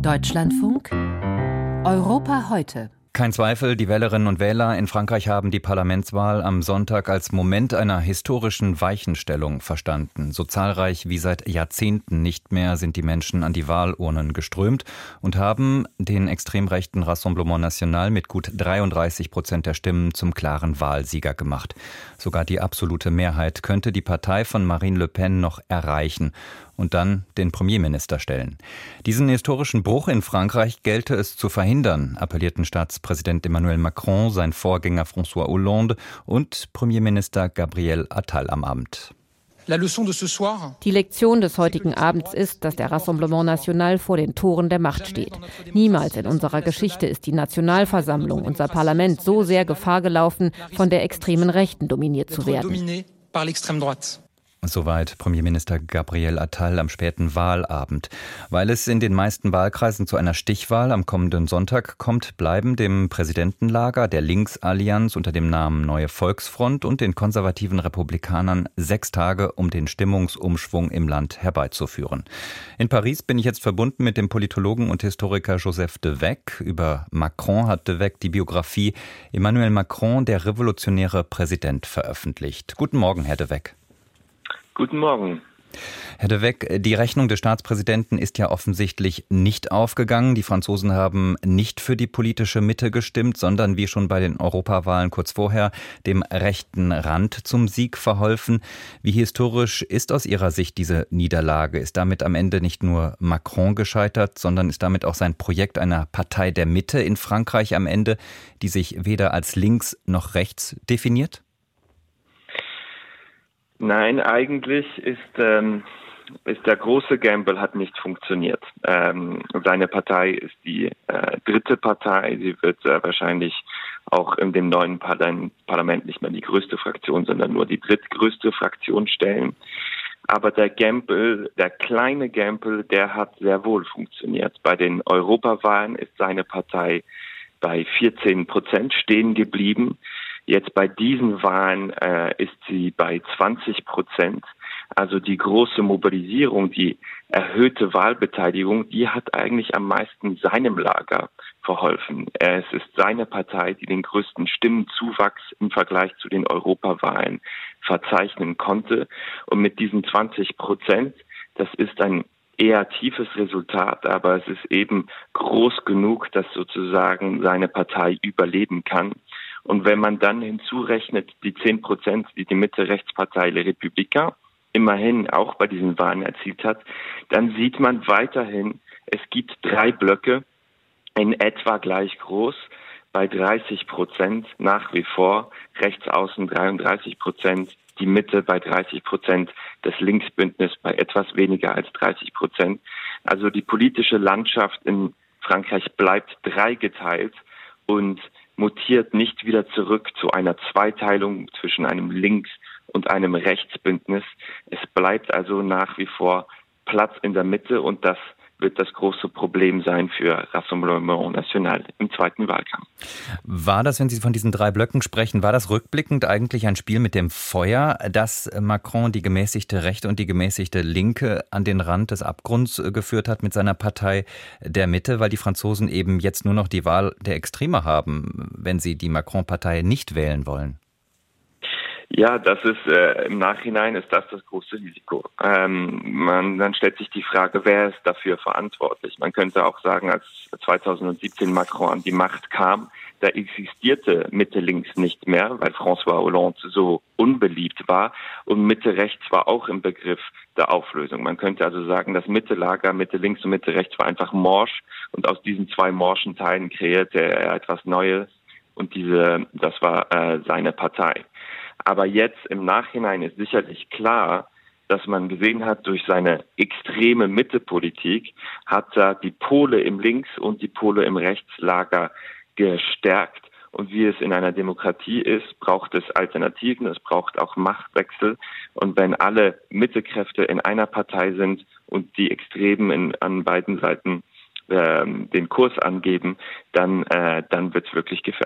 Deutschlandfunk Europa heute. Kein Zweifel, die Wählerinnen und Wähler in Frankreich haben die Parlamentswahl am Sonntag als Moment einer historischen Weichenstellung verstanden. So zahlreich wie seit Jahrzehnten nicht mehr sind die Menschen an die Wahlurnen geströmt und haben den extrem rechten Rassemblement National mit gut 33% der Stimmen zum klaren Wahlsieger gemacht. Sogar die absolute Mehrheit könnte die Partei von Marine Le Pen noch erreichen und dann den Premierminister stellen. Diesen historischen Bruch in Frankreich gelte es zu verhindern, appellierten Staatspräsident Emmanuel Macron, sein Vorgänger François Hollande und Premierminister Gabriel Attal am Abend. Die Lektion des heutigen Abends ist, dass der Rassemblement National vor den Toren der Macht steht. Niemals in unserer Geschichte ist die Nationalversammlung, unser Parlament, so sehr Gefahr gelaufen, von der extremen Rechten dominiert zu werden. Soweit Premierminister Gabriel Attal am späten Wahlabend. Weil es in den meisten Wahlkreisen zu einer Stichwahl am kommenden Sonntag kommt, bleiben dem Präsidentenlager der Linksallianz unter dem Namen Neue Volksfront und den konservativen Republikanern 6 Tage, um den Stimmungsumschwung im Land herbeizuführen. In Paris bin ich jetzt verbunden mit dem Politologen und Historiker Joseph de Weck. Über Macron hat de Weck die Biografie Emmanuel Macron, der revolutionäre Präsident, veröffentlicht. Guten Morgen, Herr de Weck. Guten Morgen. Herr de Weck, die Rechnung des Staatspräsidenten ist ja offensichtlich nicht aufgegangen. Die Franzosen haben nicht für die politische Mitte gestimmt, sondern wie schon bei den Europawahlen kurz vorher dem rechten Rand zum Sieg verholfen. Wie historisch ist aus Ihrer Sicht diese Niederlage? Ist damit am Ende nicht nur Macron gescheitert, sondern ist damit auch sein Projekt einer Partei der Mitte in Frankreich am Ende, die sich weder als links noch rechts definiert? Nein, eigentlich ist der große Gamble hat nicht funktioniert. Seine Partei ist die dritte Partei. Sie wird wahrscheinlich auch in dem neuen Parlament nicht mehr die größte Fraktion, sondern nur die drittgrößte Fraktion stellen. Aber der Gamble, der kleine Gamble, der hat sehr wohl funktioniert. Bei den Europawahlen ist seine Partei bei 14% stehen geblieben. Jetzt bei diesen Wahlen ist sie bei 20%. Also die große Mobilisierung, die erhöhte Wahlbeteiligung, die hat eigentlich am meisten seinem Lager verholfen. Es ist seine Partei, die den größten Stimmenzuwachs im Vergleich zu den Europawahlen verzeichnen konnte. Und mit diesen 20%, das ist ein eher tiefes Resultat, aber es ist eben groß genug, dass sozusagen seine Partei überleben kann. Und wenn man dann hinzurechnet die 10%, die die Mitte-Rechtspartei Les Républicains immerhin auch bei diesen Wahlen erzielt hat, dann sieht man weiterhin, es gibt 3 Blöcke, in etwa gleich groß, bei 30% nach wie vor, rechts außen 33%, die Mitte bei 30%, das Linksbündnis bei etwas weniger als 30%. Also die politische Landschaft in Frankreich bleibt dreigeteilt und mutiert nicht wieder zurück zu einer Zweiteilung zwischen einem Links- und einem Rechtsbündnis. Es bleibt also nach wie vor Platz in der Mitte und das wird das große Problem sein für Rassemblement National im zweiten Wahlkampf. War das, wenn Sie von diesen 3 Blöcken sprechen, war das rückblickend eigentlich ein Spiel mit dem Feuer, dass Macron die gemäßigte Rechte und die gemäßigte Linke an den Rand des Abgrunds geführt hat mit seiner Partei der Mitte, weil die Franzosen eben jetzt nur noch die Wahl der Extreme haben, wenn sie die Macron-Partei nicht wählen wollen? Ja, das ist im Nachhinein ist das große Risiko. Dann stellt sich die Frage, wer ist dafür verantwortlich? Man könnte auch sagen, als 2017 Macron an die Macht kam, da existierte Mitte-Links nicht mehr, weil François Hollande so unbeliebt war und Mitte-Rechts war auch im Begriff der Auflösung. Man könnte also sagen, das Mitte-Lager, Mitte-Links und Mitte-Rechts war einfach morsch und aus diesen 2 morschen Teilen kreierte er etwas Neues und das war seine Partei. Aber jetzt im Nachhinein ist sicherlich klar, dass man gesehen hat, durch seine extreme Mittepolitik hat er die Pole im Links- und die Pole im Rechtslager gestärkt. Und wie es in einer Demokratie ist, braucht es Alternativen, es braucht auch Machtwechsel. Und wenn alle Mittekräfte in einer Partei sind und die Extremen an beiden Seiten den Kurs angeben, dann wird es wirklich gefährlich.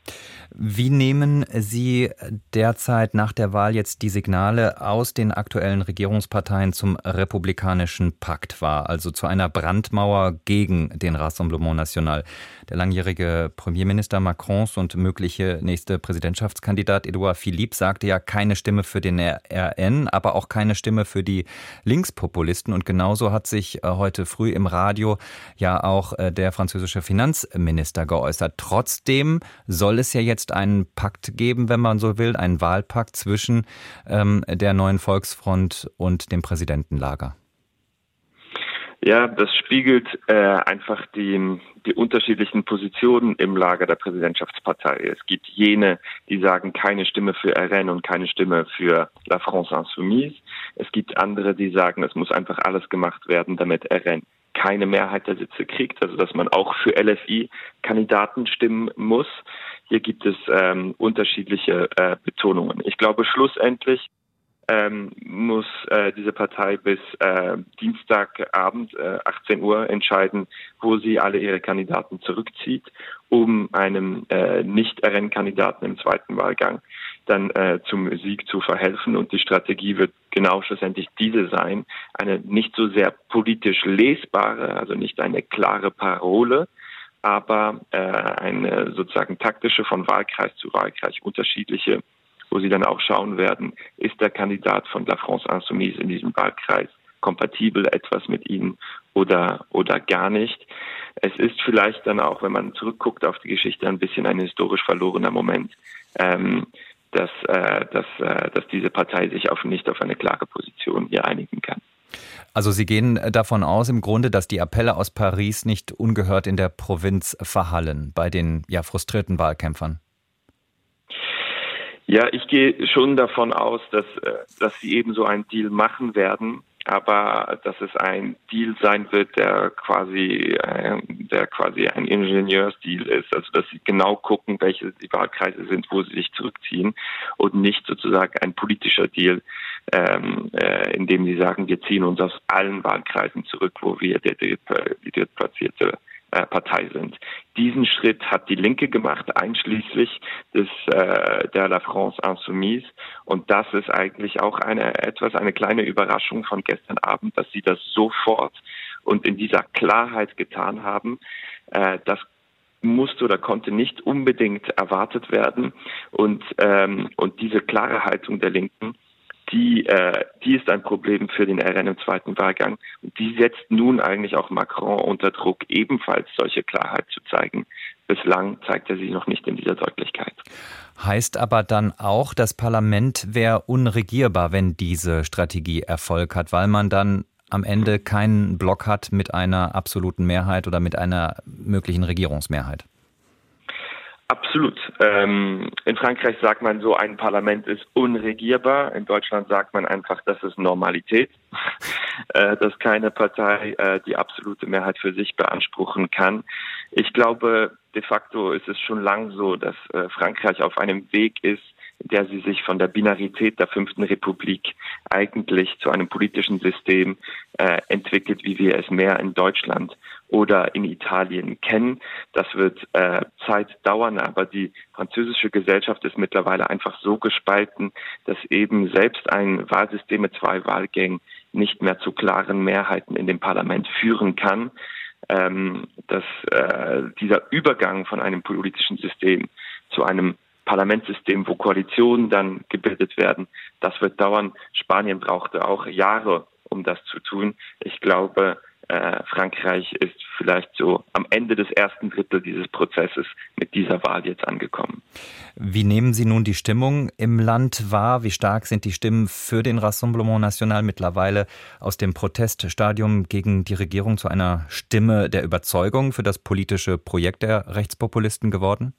Wie nehmen Sie derzeit nach der Wahl jetzt die Signale aus den aktuellen Regierungsparteien zum Republikanischen Pakt wahr, also zu einer Brandmauer gegen den Rassemblement National? Der langjährige Premierminister Macrons und mögliche nächste Präsidentschaftskandidat Edouard Philippe sagte ja keine Stimme für den RN, aber auch keine Stimme für die Linkspopulisten. Und genauso hat sich heute früh im Radio ja auch der französische Finanzminister geäußert. Trotzdem soll es ja jetzt einen Pakt geben, wenn man so will, einen Wahlpakt zwischen der neuen Volksfront und dem Präsidentenlager. Ja, das spiegelt einfach die unterschiedlichen Positionen im Lager der Präsidentschaftspartei. Es gibt jene, die sagen, keine Stimme für RN und keine Stimme für La France Insoumise. Es gibt andere, die sagen, es muss einfach alles gemacht werden, damit RN keine Mehrheit der Sitze kriegt, also dass man auch für LFI-Kandidaten stimmen muss. Hier gibt es unterschiedliche Betonungen. Ich glaube, schlussendlich muss diese Partei bis Dienstagabend 18 Uhr entscheiden, wo sie alle ihre Kandidaten zurückzieht, um einem Nicht-RN-Kandidaten im zweiten Wahlgang dann zum Sieg zu verhelfen. Und die Strategie wird genau schlussendlich diese sein, eine nicht so sehr politisch lesbare, also nicht eine klare Parole, aber eine sozusagen taktische von Wahlkreis zu Wahlkreis unterschiedliche, wo sie dann auch schauen werden, ist der Kandidat von La France Insoumise in diesem Wahlkreis kompatibel etwas mit ihnen oder gar nicht. Es ist vielleicht dann auch, wenn man zurückguckt auf die Geschichte, ein bisschen ein historisch verlorener Moment, dass diese Partei sich nicht auf eine klare Position hier einigen kann. Also Sie gehen davon aus im Grunde, dass die Appelle aus Paris nicht ungehört in der Provinz verhallen bei den frustrierten Wahlkämpfern? Ja, ich gehe schon davon aus, dass sie eben so einen Deal machen werden, aber dass es ein Deal sein wird, der quasi ein Ingenieursdeal ist, also dass sie genau gucken, welche die Wahlkreise sind, wo sie sich zurückziehen und nicht sozusagen ein politischer Deal, in dem sie sagen, wir ziehen uns aus allen Wahlkreisen zurück, wo wir die drittplatzierte Partei sind. Diesen Schritt hat die Linke gemacht, einschließlich der La France Insoumise. Und das ist eigentlich auch eine kleine Überraschung von gestern Abend, dass sie das sofort und in dieser Klarheit getan haben. Das musste oder konnte nicht unbedingt erwartet werden. Und diese klare Haltung der Linken, die ist ein Problem für den RN im zweiten Wahlgang. Und die setzt nun eigentlich auch Macron unter Druck, ebenfalls solche Klarheit zu zeigen. Bislang zeigt er sie noch nicht in dieser Deutlichkeit. Heißt aber dann auch, das Parlament wäre unregierbar, wenn diese Strategie Erfolg hat, weil man dann am Ende keinen Block hat mit einer absoluten Mehrheit oder mit einer möglichen Regierungsmehrheit? Absolut. In Frankreich sagt man so, ein Parlament ist unregierbar. In Deutschland sagt man einfach, das ist Normalität, dass keine Partei die absolute Mehrheit für sich beanspruchen kann. Ich glaube, de facto ist es schon lang so, dass Frankreich auf einem Weg ist, in der sie sich von der Binarität der 5. Republik eigentlich zu einem politischen System entwickelt, wie wir es mehr in Deutschland oder in Italien kennen. Das wird Zeit dauern, aber die französische Gesellschaft ist mittlerweile einfach so gespalten, dass eben selbst ein Wahlsystem mit 2 Wahlgängen nicht mehr zu klaren Mehrheiten in dem Parlament führen kann. Dass dieser Übergang von einem politischen System zu einem Parlamentssystem, wo Koalitionen dann gebildet werden, das wird dauern. Spanien brauchte auch Jahre, um das zu tun. Ich glaube, Frankreich ist vielleicht so am Ende des ersten Drittel dieses Prozesses mit dieser Wahl jetzt angekommen. Wie nehmen Sie nun die Stimmung im Land wahr? Wie stark sind die Stimmen für den Rassemblement National mittlerweile aus dem Proteststadium gegen die Regierung zu einer Stimme der Überzeugung für das politische Projekt der Rechtspopulisten geworden?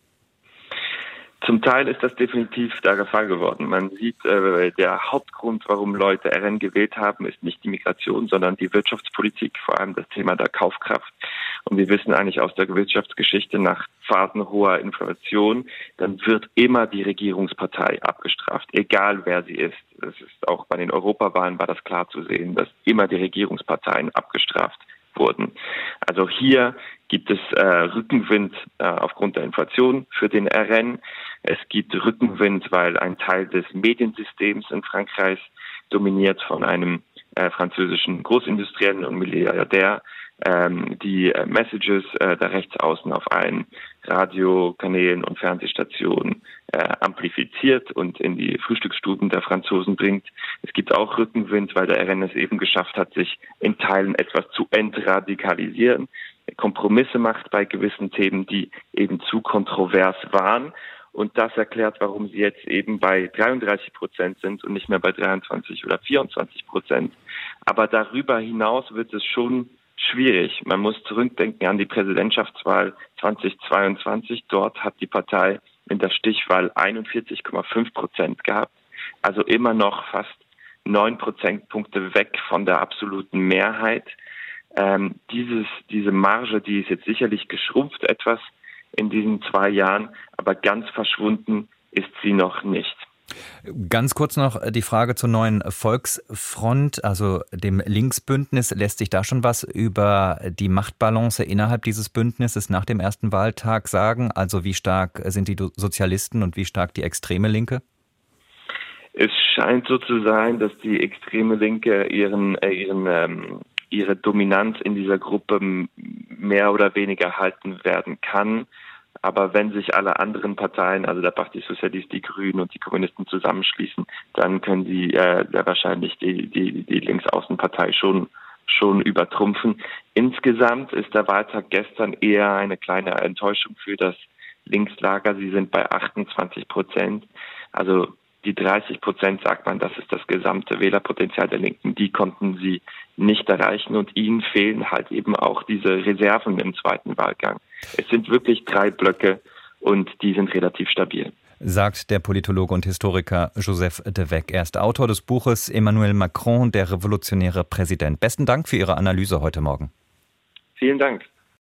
Zum Teil ist das definitiv der Fall geworden. Man sieht, der Hauptgrund, warum Leute RN gewählt haben, ist nicht die Migration, sondern die Wirtschaftspolitik, vor allem das Thema der Kaufkraft. Und wir wissen eigentlich aus der Wirtschaftsgeschichte, nach Phasen hoher Inflation, dann wird immer die Regierungspartei abgestraft, egal wer sie ist. Das ist auch bei den Europawahlen war das klar zu sehen, dass immer die Regierungsparteien abgestraft wurden. Also hier gibt es Rückenwind aufgrund der Inflation für den RN. Es gibt Rückenwind, weil ein Teil des Mediensystems in Frankreich dominiert von einem französischen Großindustriellen und Milliardär, die Messages der Rechtsaußen auf allen Radiokanälen und Fernsehstationen amplifiziert und in die Frühstücksstuben der Franzosen bringt. Es gibt auch Rückenwind, weil der RN es eben geschafft hat, sich in Teilen etwas zu entradikalisieren, Kompromisse macht bei gewissen Themen, die eben zu kontrovers waren. Und das erklärt, warum sie jetzt eben bei 33% sind und nicht mehr bei 23 oder 24%. Aber darüber hinaus wird es schon schwierig. Man muss zurückdenken an die Präsidentschaftswahl 2022. Dort hat die Partei in der Stichwahl 41,5% gehabt. Also immer noch fast 9 Prozentpunkte weg von der absoluten Mehrheit. Diese Marge, die ist jetzt sicherlich geschrumpft etwas in diesen 2 Jahren, aber ganz verschwunden ist sie noch nicht. Ganz kurz noch die Frage zur neuen Volksfront, also dem Linksbündnis. Lässt sich da schon was über die Machtbalance innerhalb dieses Bündnisses nach dem ersten Wahltag sagen? Also wie stark sind die Sozialisten und wie stark die extreme Linke? Es scheint so zu sein, dass die extreme Linke ihre Dominanz in dieser Gruppe mehr oder weniger halten werden kann. Aber wenn sich alle anderen Parteien, also der Parti Socialiste, die Grünen und die Kommunisten zusammenschließen, dann können sie wahrscheinlich die Linksaußenpartei schon übertrumpfen. Insgesamt ist der Wahltag gestern eher eine kleine Enttäuschung für das Linkslager. Sie sind bei 28%. Also die 30%, sagt man, das ist das gesamte Wählerpotenzial der Linken. Die konnten sie nicht erreichen und ihnen fehlen halt eben auch diese Reserven im zweiten Wahlgang. Es sind wirklich 3 Blöcke und die sind relativ stabil. Sagt der Politologe und Historiker Joseph de Weck. Er ist Autor des Buches Emmanuel Macron, der revolutionäre Präsident. Besten Dank für Ihre Analyse heute Morgen. Vielen Dank.